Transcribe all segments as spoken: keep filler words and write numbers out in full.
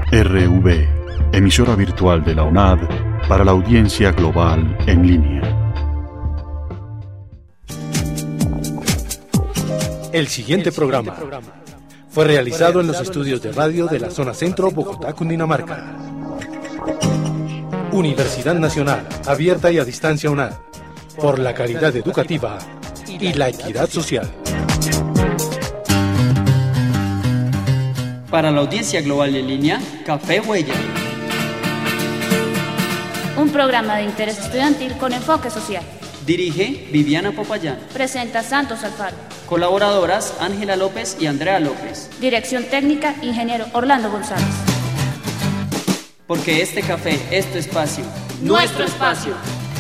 R V, emisora virtual de la UNAD para la audiencia global en línea. El siguiente programa fue realizado en los estudios de radio de la zona centro, Bogotá, Cundinamarca. Universidad Nacional, abierta y a distancia UNAD, por la calidad educativa y la equidad social. Para la audiencia global en línea, Café Huella. Un programa de interés estudiantil con enfoque social. Dirige Viviana Popayán. Presenta Santos Alfaro. Colaboradoras Ángela López y Andrea López. Dirección técnica, ingeniero Orlando González. Porque este café es tu espacio. Nuestro espacio.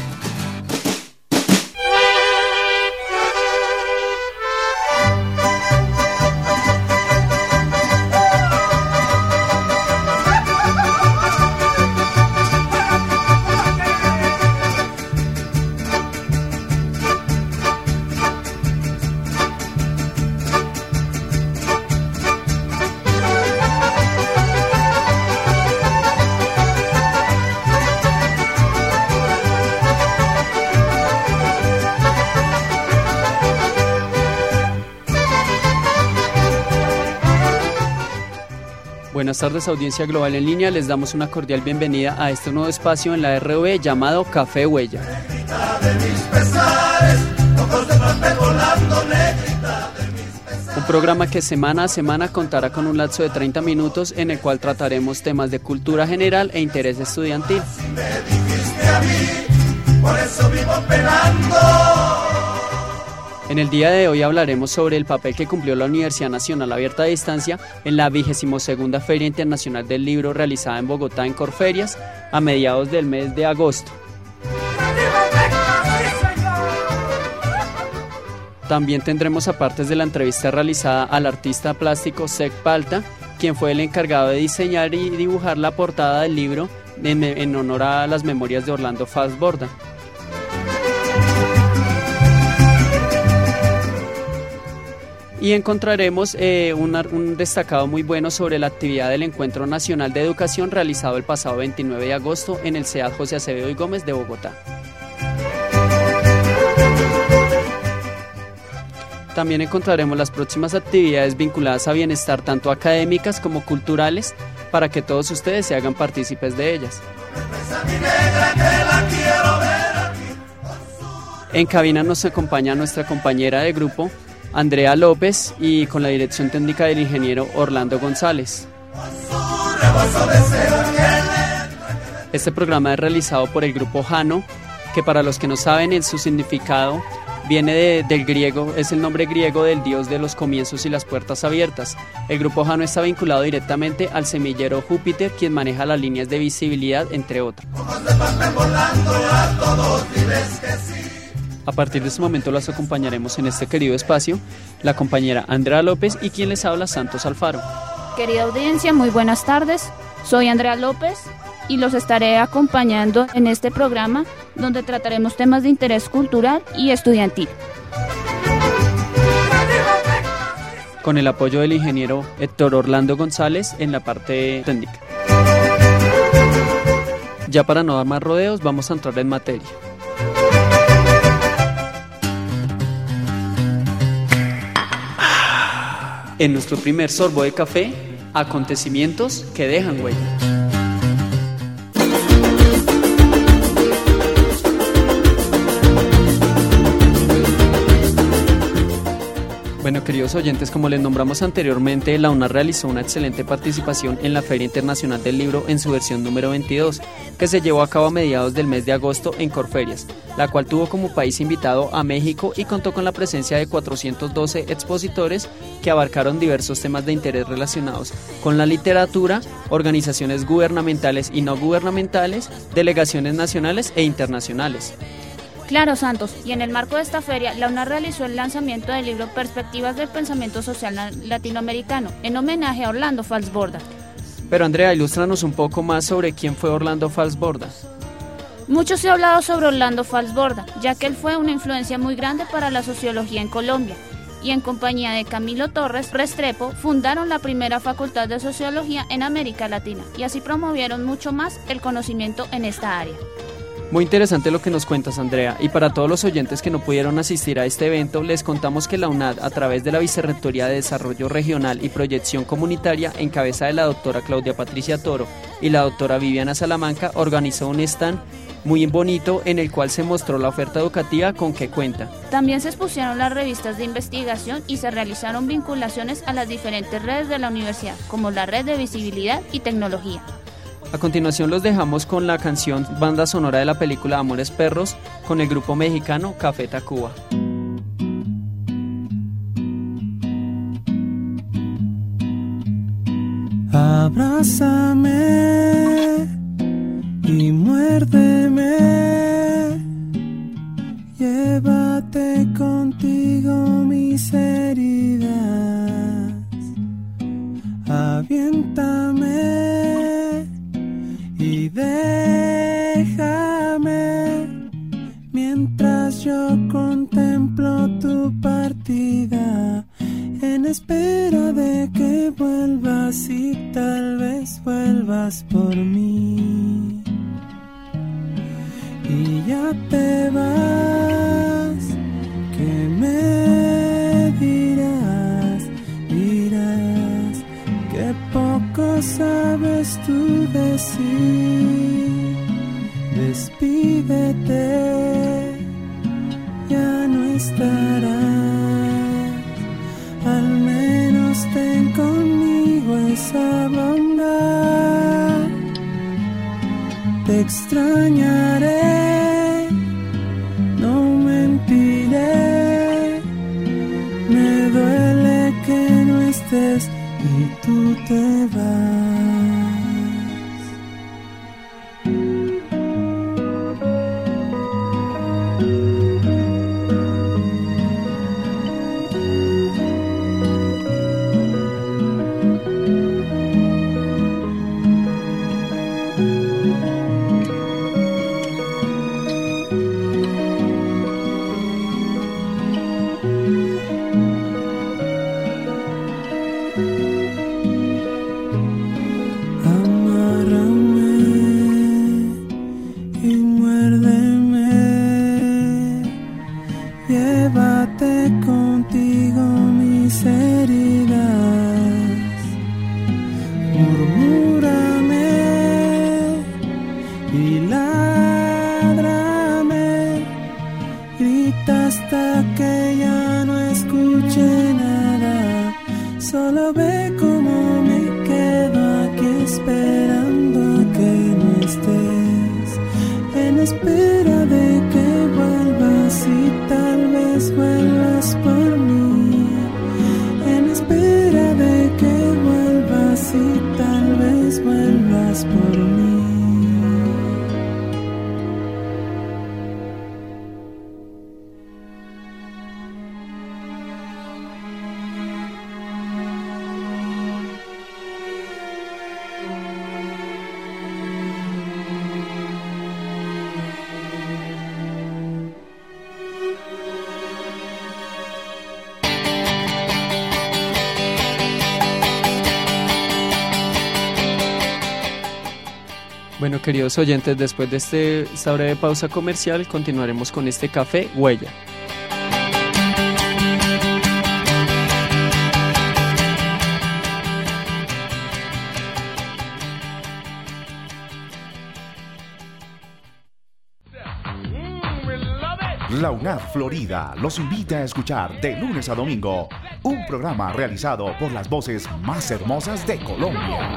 Buenas tardes, audiencia global en línea. Les damos una cordial bienvenida a este nuevo espacio en la R V llamado Café Huella. Un programa que semana a semana contará con un lapso de treinta minutos en el cual trataremos temas de cultura general e interés estudiantil. En el día de hoy hablaremos sobre el papel que cumplió la Universidad Nacional Abierta a Distancia en la vigésima segunda Feria Internacional del Libro realizada en Bogotá en Corferias a mediados del mes de agosto. También tendremos apartes de la entrevista realizada al artista plástico Sek Palta, quien fue el encargado de diseñar y dibujar la portada del libro en, en honor a las memorias de Orlando Falsborda. Y encontraremos eh, una, un destacado muy bueno sobre la actividad del Encuentro Nacional de Educación realizado el pasado veintinueve de agosto en el C E A D José Acevedo y Gómez de Bogotá. También encontraremos las próximas actividades vinculadas a bienestar, tanto académicas como culturales, para que todos ustedes se hagan partícipes de ellas. En cabina nos acompaña nuestra compañera de grupo, Andrea López, y con la dirección técnica del ingeniero Orlando González. Este programa es realizado por el grupo Jano, que para los que no saben, en su significado viene de, del griego, es el nombre griego del dios de los comienzos y las puertas abiertas. El grupo Jano está vinculado directamente al semillero Júpiter, quien maneja las líneas de visibilidad, entre otras. A partir de este momento las acompañaremos en este querido espacio la compañera Andrea López y quien les habla, Santos Alfaro. Querida audiencia, muy buenas tardes. Soy Andrea López y los estaré acompañando en este programa donde trataremos temas de interés cultural y estudiantil. Con el apoyo del ingeniero Héctor Orlando González en la parte técnica. Ya para no dar más rodeos, vamos a entrar en materia. En nuestro primer sorbo de café, acontecimientos que dejan huella. Bueno, queridos oyentes, como les nombramos anteriormente, la UNAD realizó una excelente participación en la Feria Internacional del Libro en su versión número veintidós, que se llevó a cabo a mediados del mes de agosto en Corferias, la cual tuvo como país invitado a México y contó con la presencia de cuatrocientos doce expositores que abarcaron diversos temas de interés relacionados con la literatura, organizaciones gubernamentales y no gubernamentales, delegaciones nacionales e internacionales. Claro, Santos, y en el marco de esta feria, la UNAD realizó el lanzamiento del libro Perspectivas del Pensamiento Social Latinoamericano, en homenaje a Orlando Falsborda. Pero Andrea, ilústranos un poco más sobre quién fue Orlando Falsborda. Mucho se ha hablado sobre Orlando Falsborda, ya que él fue una influencia muy grande para la sociología en Colombia. y en compañía de Camilo Torres Restrepo fundaron la primera facultad de sociología en América Latina y así promovieron mucho más el conocimiento en esta área. Muy interesante lo que nos cuentas, Andrea, y para todos los oyentes que no pudieron asistir a este evento, les contamos que la UNAD, a través de la Vicerrectoría de Desarrollo Regional y Proyección Comunitaria, en cabeza de la doctora Claudia Patricia Toro y la doctora Viviana Salamanca, organizó un stand muy bonito en el cual se mostró la oferta educativa con que cuenta. También se expusieron las revistas de investigación y se realizaron vinculaciones a las diferentes redes de la universidad, como la Red de Visibilidad y Tecnología. A continuación los dejamos con la canción banda sonora de la película Amores Perros con el grupo mexicano Café Tacuba. Abrázame y muérdeme, llévate contigo mis heridas, aviéntame y déjame mientras yo contemplo tu partida, en espera de que vuelvas y tal vez vuelvas por mí. Y ya te vas, ¿qué me dirás? Dirás que poco sabes tú decir. Despídete, ya no estarás. Al menos ten conmigo esa bondad. Te extrañaré, no mentiré. Me duele que no estés y tú te vas. Bueno, queridos oyentes, después de este, esta breve pausa comercial, continuaremos con este café Huella. La UNAD Florida los invita a escuchar de lunes a domingo un programa realizado por las voces más hermosas de Colombia.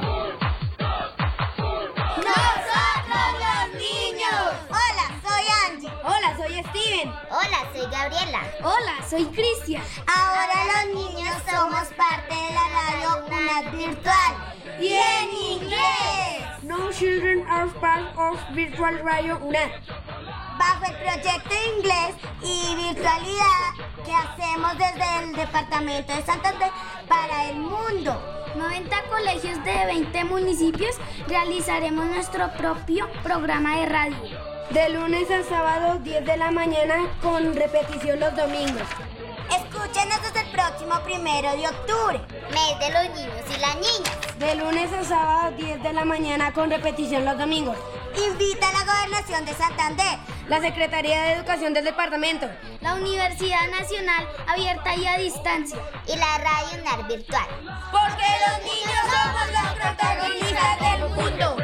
Hola, soy Gabriela. Hola, soy Cristian. Ahora los niños somos parte de la radio UNAD Virtual. Y en inglés. No children are part of Virtual Radio UNAD. Bajo el proyecto de inglés y virtualidad que hacemos desde el departamento de Santander para el mundo. noventa colegios de veinte municipios realizaremos nuestro propio programa de radio. De lunes a sábado, diez de la mañana, con repetición los domingos. Escúchenos desde el programa próximo primero de octubre, mes de los niños y las niñas. De lunes a sábado, diez de la mañana, con repetición los domingos. Invita a la Gobernación de Santander, la Secretaría de Educación del Departamento, la Universidad Nacional Abierta y a Distancia y la Radio UNAD Virtual. Porque los niños somos los protagonistas del mundo.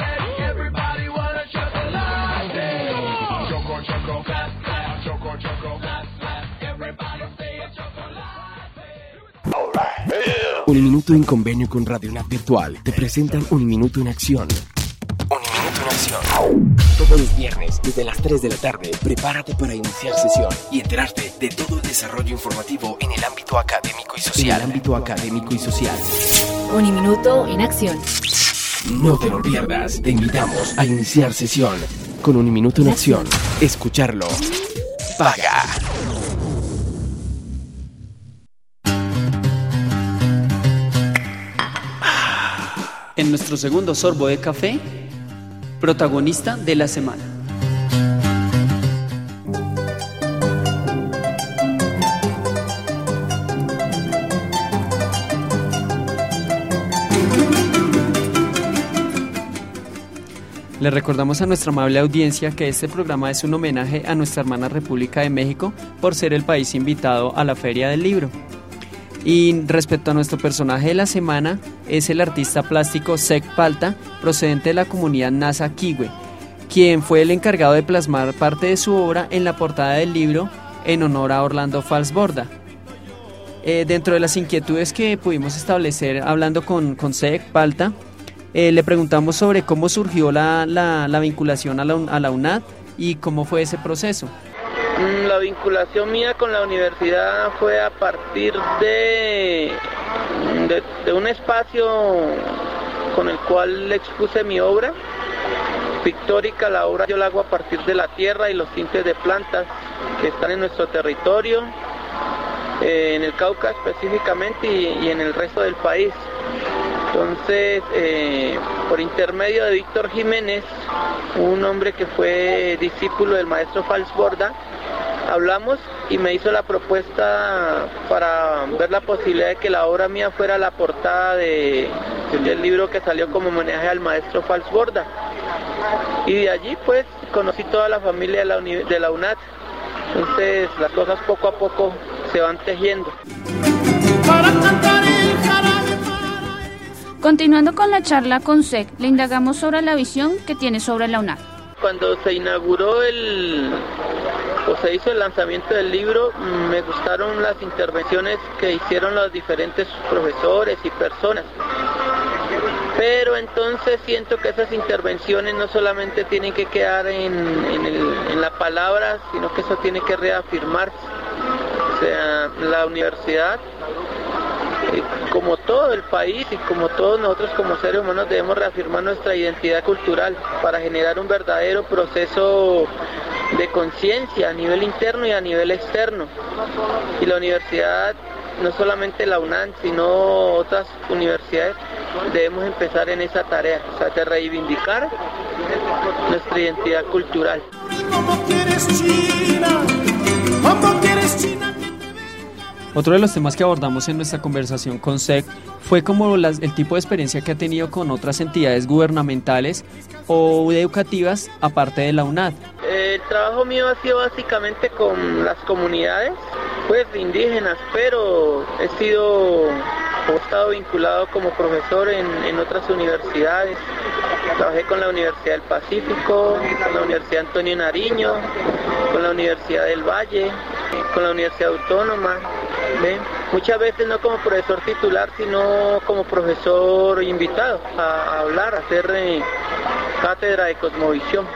Uniminuto en convenio con Radio UNAD Virtual te presentan Uniminuto en Acción. Uniminuto en Acción. Todos los viernes, desde las tres de la tarde, prepárate para iniciar sesión y enterarte de todo el desarrollo informativo en el ámbito académico y social. En el ámbito académico y social. Uniminuto en Acción. No te lo pierdas, te invitamos a iniciar sesión con Uniminuto en Acción. Escucharlo paga. En nuestro segundo sorbo de café, protagonista de la semana. Le recordamos a nuestra amable audiencia que este programa es un homenaje a nuestra hermana República de México por ser el país invitado a la Feria del Libro. Y respecto a nuestro personaje de la semana, es el artista plástico Zec Palta, procedente de la comunidad Nasa Kiwe, quien fue el encargado de plasmar parte de su obra en la portada del libro en honor a Orlando Falsborda. Eh, dentro de las inquietudes que pudimos establecer hablando con, con Zec Palta, eh, le preguntamos sobre cómo surgió la, la, la vinculación a la, a la UNAD y cómo fue ese proceso. La vinculación mía con la universidad fue a partir de, de, de un espacio con el cual expuse mi obra pictórica. La obra yo la hago a partir de la tierra y los tintes de plantas que están en nuestro territorio, eh, en el Cauca específicamente y, y en el resto del país. Entonces, eh, por intermedio de Víctor Jiménez, un hombre que fue discípulo del maestro Falsborda, hablamos y me hizo la propuesta para ver la posibilidad de que la obra mía fuera la portada de, del libro que salió como homenaje al maestro Falsborda. Y de allí pues conocí toda la familia de la, de la UNAD. Entonces las cosas poco a poco se van tejiendo. Continuando con la charla con Zec, le indagamos sobre la visión que tiene sobre la UNAD. Cuando se inauguró el, o se hizo el lanzamiento del libro, me gustaron las intervenciones que hicieron los diferentes profesores y personas. Pero entonces siento que esas intervenciones no solamente tienen que quedar en, en, el, en la palabra, sino que eso tiene que reafirmarse. O sea, la universidad, como todo el país y como todos nosotros como seres humanos, debemos reafirmar nuestra identidad cultural para generar un verdadero proceso de conciencia a nivel interno y a nivel externo. Y la universidad, no solamente la UNAD, sino otras universidades, debemos empezar en esa tarea, o sea, de reivindicar nuestra identidad cultural. Otro de los temas que abordamos en nuestra conversación con Zec fue como las, el tipo de experiencia que ha tenido con otras entidades gubernamentales o educativas aparte de la UNAD. El trabajo mío ha sido básicamente con las comunidades, pues indígenas, pero he sido he estado vinculado como profesor en, en otras universidades. Trabajé con la Universidad del Pacífico, con la Universidad Antonio Nariño, con la Universidad del Valle, con la Universidad Autónoma. ¿Ven? Muchas veces no como profesor titular, sino como profesor invitado a hablar, a hacer eh, cátedra de cosmovisión.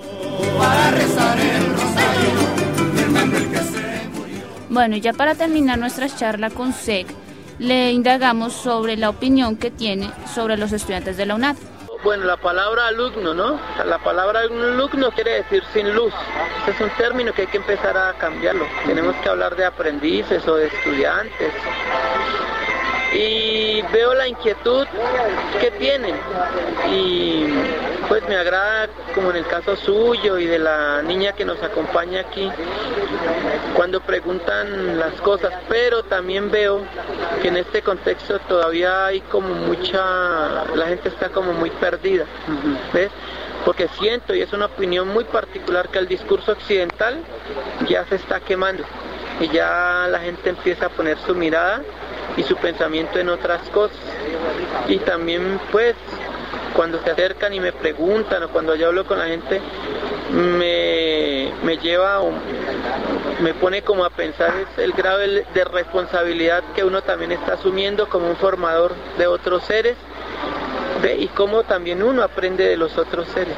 Bueno, y ya para terminar nuestra charla con Zec, le indagamos sobre la opinión que tiene sobre los estudiantes de la UNAD. Bueno, la palabra alumno, ¿no? La palabra alumno quiere decir sin luz. Este es un término que hay que empezar a cambiarlo. Tenemos que hablar de aprendices o de estudiantes. y veo la inquietud que tienen y pues me agrada, como en el caso suyo y de la niña que nos acompaña aquí, cuando preguntan las cosas, pero también veo que en este contexto todavía hay como mucha, la gente está como muy perdida, ¿ves? Porque siento, y es una opinión muy particular, que el discurso occidental ya se está quemando y ya la gente empieza a poner su mirada y su pensamiento en otras cosas. Y también pues cuando se acercan y me preguntan o cuando yo hablo con la gente, me, me lleva o me pone como a pensar el grado de responsabilidad que uno también está asumiendo como un formador de otros seres, de, y cómo también uno aprende de los otros seres.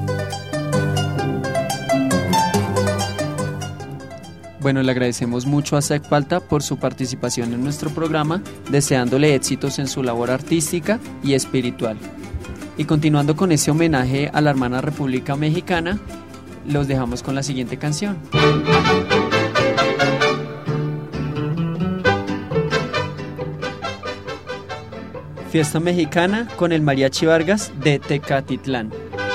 Bueno, le agradecemos mucho a Sec Palta por su participación en nuestro programa, deseándole éxitos en su labor artística y espiritual. Y continuando con ese homenaje a la hermana República Mexicana, los dejamos con la siguiente canción. Fiesta Mexicana con el Mariachi Vargas de Tecatitlán.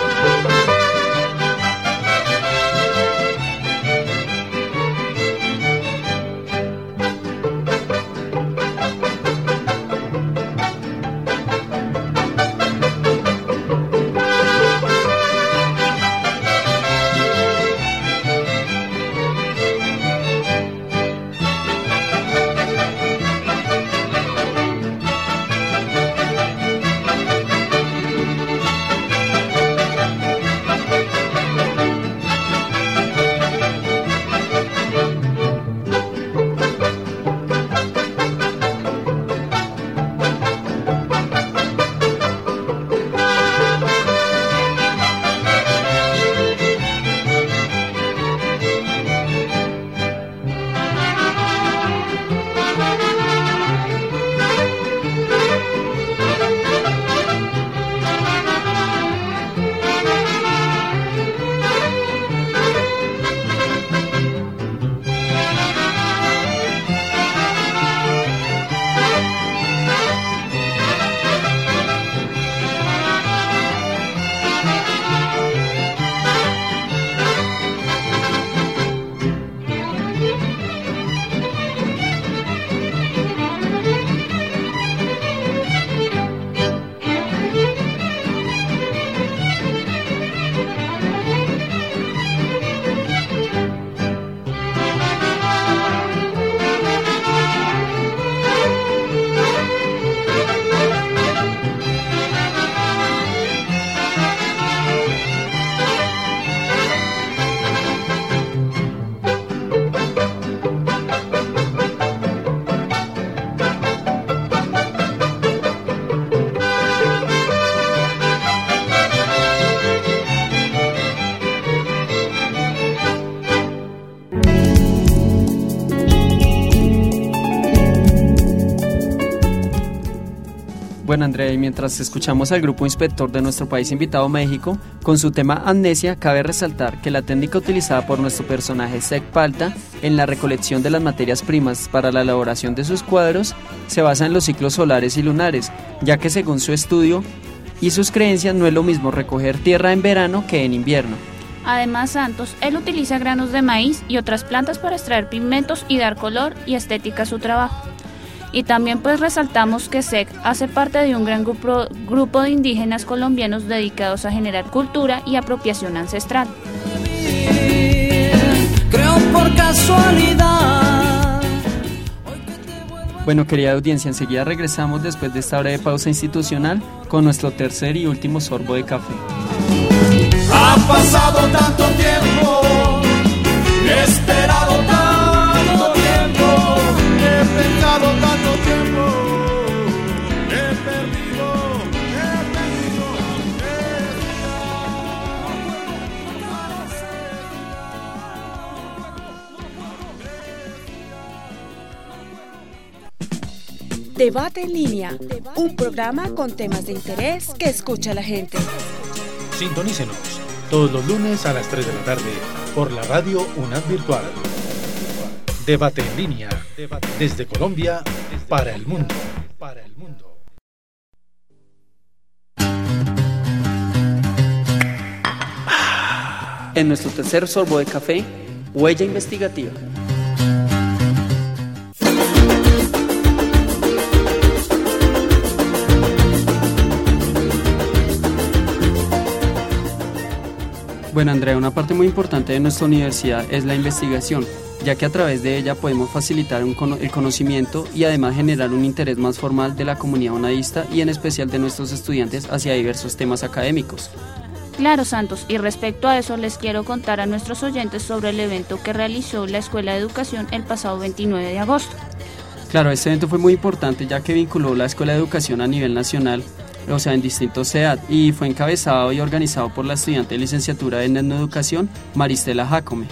Bueno, Andrea, y mientras escuchamos al grupo inspector de nuestro país invitado México, con su tema Amnesia, cabe resaltar que la técnica utilizada por nuestro personaje Sec Palta en la recolección de las materias primas para la elaboración de sus cuadros se basa en los ciclos solares y lunares, ya que según su estudio y sus creencias no es lo mismo recoger tierra en verano que en invierno. Además, Santos, él utiliza granos de maíz y otras plantas para extraer pigmentos y dar color y estética a su trabajo. Y también pues resaltamos que Sec hace parte de un gran grupo, grupo de indígenas colombianos dedicados a generar cultura y apropiación ancestral. Creo por casualidad. Bueno, querida audiencia, enseguida regresamos después de esta breve pausa institucional con nuestro tercer y último sorbo de café. Ha pasado tanto tiempo, he esperado tanto tiempo, he pensado tanto tiempo, he perdido, he perdido, he... Debate en línea, un programa con temas de interés que escucha la gente. Sintonícenos todos los lunes a las tres de la tarde por la radio UNAD Virtual. Debate en línea, desde Colombia para el mundo. en nuestro tercer sorbo de café, Huella Investigativa. Bueno, Andrea, una parte muy importante de nuestra universidad es la investigación, ya que a través de ella podemos facilitar un cono- el conocimiento y además generar un interés más formal de la comunidad unadista y en especial de nuestros estudiantes hacia diversos temas académicos. Claro, Santos, y respecto a eso les quiero contar a nuestros oyentes sobre el evento que realizó la Escuela de Educación el pasado veintinueve de agosto. Claro, este evento fue muy importante ya que vinculó la Escuela de Educación a nivel nacional, o sea, en distintos C E A D, y fue encabezado y organizado por la estudiante de licenciatura en Etnoeducación, Maristela Jacome.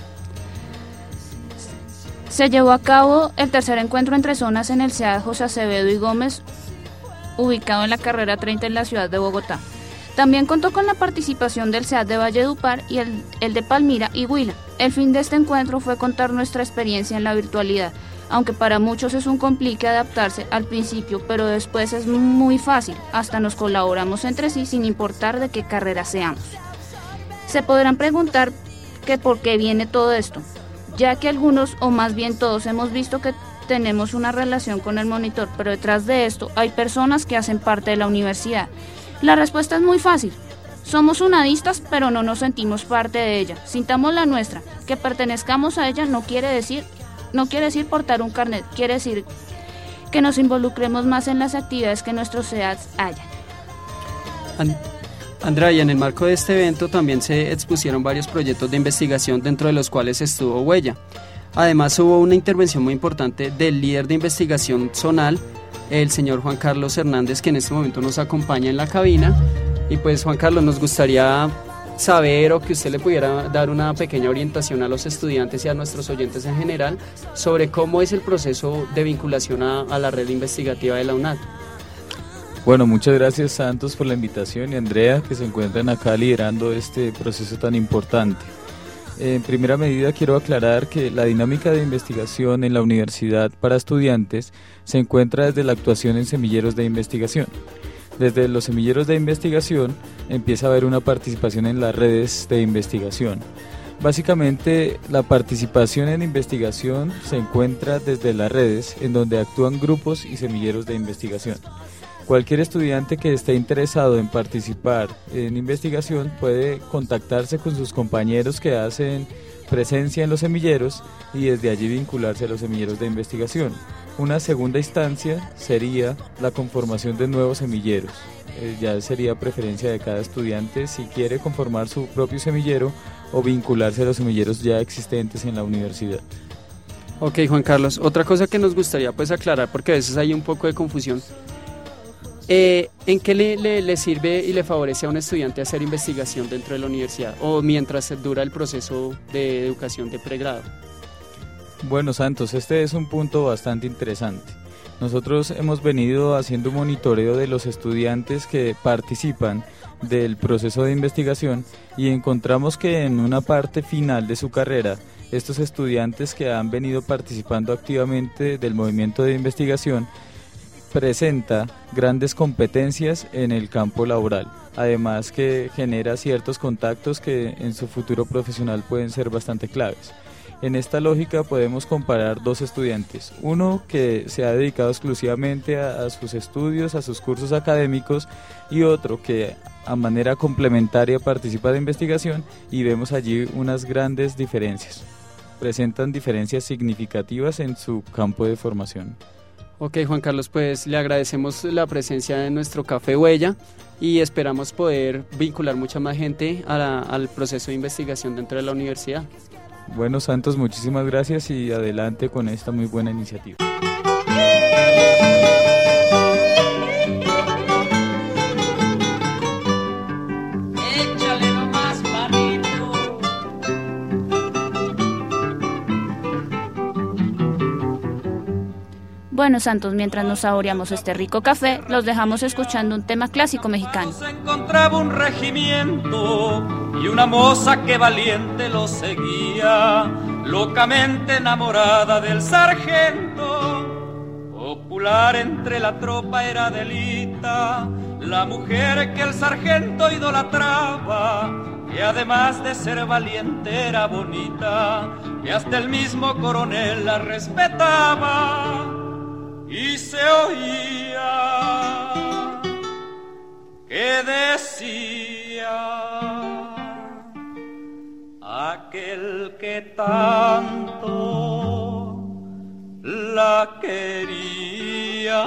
Se llevó a cabo el tercer encuentro entre zonas en el C E A D José Acevedo y Gómez, ubicado en la carrera treinta en la ciudad de Bogotá. También contó con la participación del C E A D de Valledupar y el, el de Palmira y Huila. El fin de este encuentro fue contar nuestra experiencia en la virtualidad, aunque para muchos es un complique adaptarse al principio, pero después es muy fácil, hasta nos colaboramos entre sí sin importar de qué carrera seamos. Se podrán preguntar que por qué viene todo esto, ya que algunos o más bien todos hemos visto que tenemos una relación con el monitor, pero detrás de esto hay personas que hacen parte de la universidad. La respuesta es muy fácil. Somos unadistas, pero no nos sentimos parte de ella. Sintamos la nuestra. Que pertenezcamos a ella no quiere decir, no quiere decir portar un carnet, quiere decir que nos involucremos más en las actividades que nuestros C E A Ds hayan. And- Andrea, y en el marco de este evento también se expusieron varios proyectos de investigación, dentro de los cuales estuvo Huella. Además hubo una intervención muy importante del líder de investigación zonal, el señor Juan Carlos Hernández, que en este momento nos acompaña en la cabina. Y pues, Juan Carlos, nos gustaría saber o que usted le pudiera dar una pequeña orientación a los estudiantes y a nuestros oyentes en general sobre cómo es el proceso de vinculación a, a la red investigativa de la UNAD. Bueno, muchas gracias, Santos, por la invitación, y Andrea, que se encuentran acá liderando este proceso tan importante. En primera medida quiero aclarar que la dinámica de investigación en la universidad para estudiantes se encuentra desde la actuación en semilleros de investigación. Desde los semilleros de investigación empieza a haber una participación en las redes de investigación. Básicamente, la participación en investigación se encuentra desde las redes, en donde actúan grupos y semilleros de investigación. Cualquier estudiante que esté interesado en participar en investigación puede contactarse con sus compañeros que hacen presencia en los semilleros y desde allí vincularse a los semilleros de investigación. Una segunda instancia sería la conformación de nuevos semilleros. Eh, ya sería preferencia de cada estudiante si quiere conformar su propio semillero o vincularse a los semilleros ya existentes en la universidad. Ok, Juan Carlos, otra cosa que nos gustaría pues aclarar, porque a veces hay un poco de confusión. Eh, ¿En qué le, le, le sirve y le favorece a un estudiante hacer investigación dentro de la universidad o mientras dura el proceso de educación de pregrado? Bueno, Santos, este es un punto bastante interesante. Nosotros hemos venido haciendo un monitoreo de los estudiantes que participan del proceso de investigación y encontramos que en una parte final de su carrera, estos estudiantes que han venido participando activamente del movimiento de investigación presenta grandes competencias en el campo laboral, además que genera ciertos contactos que en su futuro profesional pueden ser bastante claves. En esta lógica podemos comparar dos estudiantes, uno que se ha dedicado exclusivamente a, a sus estudios, a sus cursos académicos, y otro que a manera complementaria participa de investigación, y vemos allí unas grandes diferencias. Presentan diferencias significativas en su campo de formación. Ok, Juan Carlos, pues le agradecemos la presencia de nuestro Café Huella y esperamos poder vincular mucha más gente a la, al proceso de investigación dentro de la universidad. Bueno, Santos, muchísimas gracias y adelante con esta muy buena iniciativa. Bueno, Santos, mientras nos saboreamos este rico café, los dejamos escuchando un tema clásico mexicano. Se encontraba un regimiento y una moza que valiente lo seguía, locamente enamorada del sargento. Popular entre la tropa era Adelita, la mujer que el sargento idolatraba. que además de ser valiente era bonita, que hasta el mismo coronel la respetaba y se oía que decía: aquel que tanto la quería.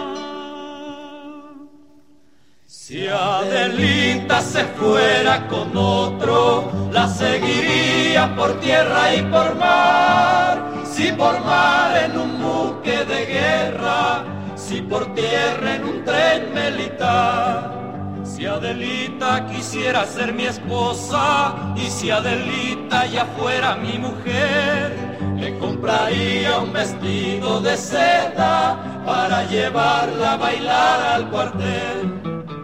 Si Adelita se fuera con otro, la seguiría por tierra y por mar. Si por mar en un buque de guerra, si por tierra en un tren militar. Si Adelita quisiera ser mi esposa y si Adelita ya fuera mi mujer, le compraría un vestido de seda para llevarla a bailar al cuartel.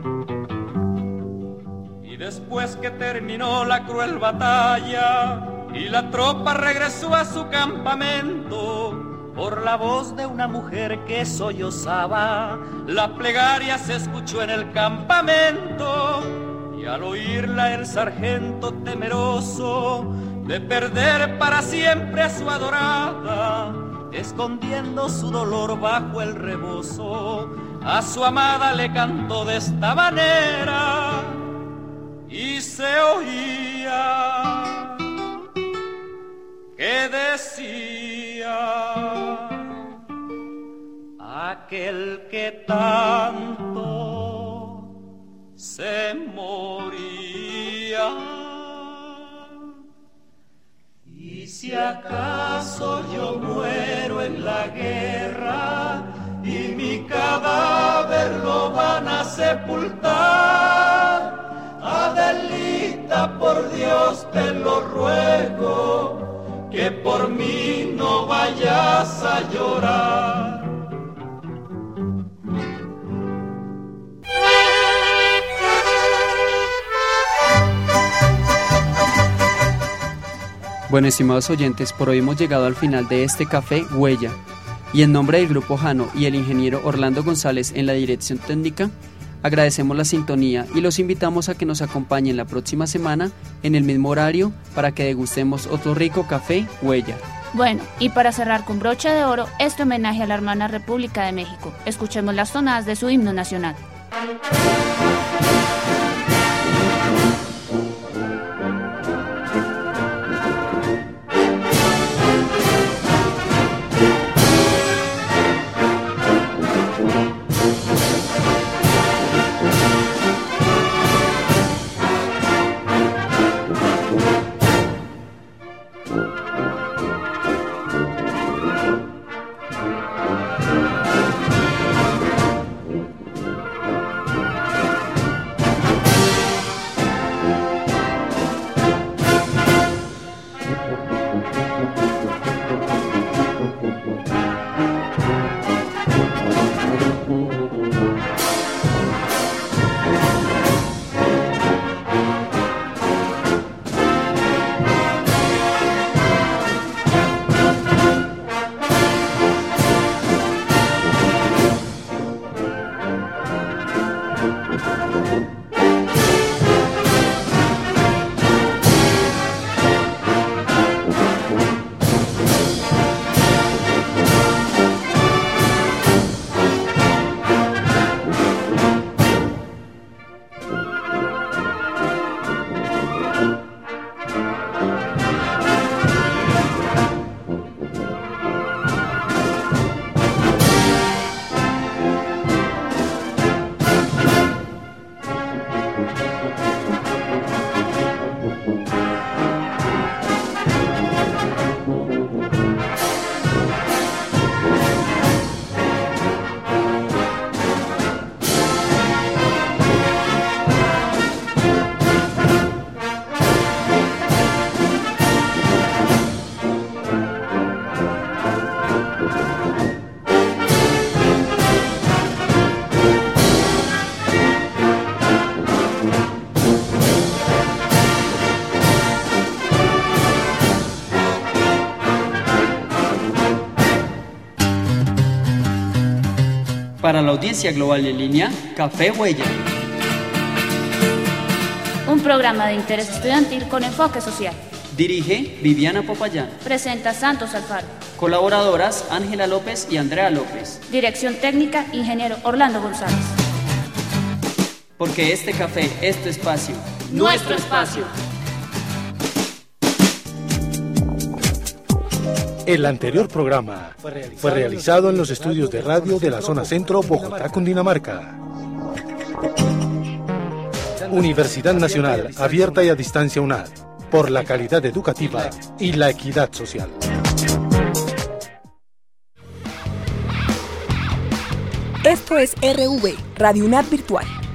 Y después que terminó la cruel batalla y la tropa regresó a su campamento, por la voz de una mujer que sollozaba, la plegaria se escuchó en el campamento, y al oírla el sargento, temeroso de perder para siempre a su adorada, escondiendo su dolor bajo el rebozo, a su amada le cantó de esta manera, y se oía que decía: aquel que tanto se moría. Y si acaso yo muero en la guerra y mi cadáver lo van a sepultar, Adelita, por Dios te lo ruego, que por mí no vayas a llorar. Bueno, estimados oyentes, por hoy hemos llegado al final de este Café Huella. Y en nombre del Grupo Jano y el ingeniero Orlando González en la dirección técnica, agradecemos la sintonía y los invitamos a que nos acompañen la próxima semana en el mismo horario para que degustemos otro rico Café Huella. Bueno, y para cerrar con broche de oro, este homenaje a la hermana República de México. Escuchemos las tonadas de su himno nacional. Para la audiencia global en línea, Café Huella. un programa de interés estudiantil con enfoque social. Dirige Viviana Popayán. Presenta Santos Alfaro. Colaboradoras Ángela López y Andrea López. Dirección técnica, ingeniero Orlando González. Porque este café es tu espacio. Nuestro espacio. El anterior programa fue realizado en los estudios de radio de la zona centro, Bogotá, Cundinamarca. Universidad Nacional, abierta y a distancia UNAD, por la calidad educativa y la equidad social. Esto es R V, Radio UNAD Virtual.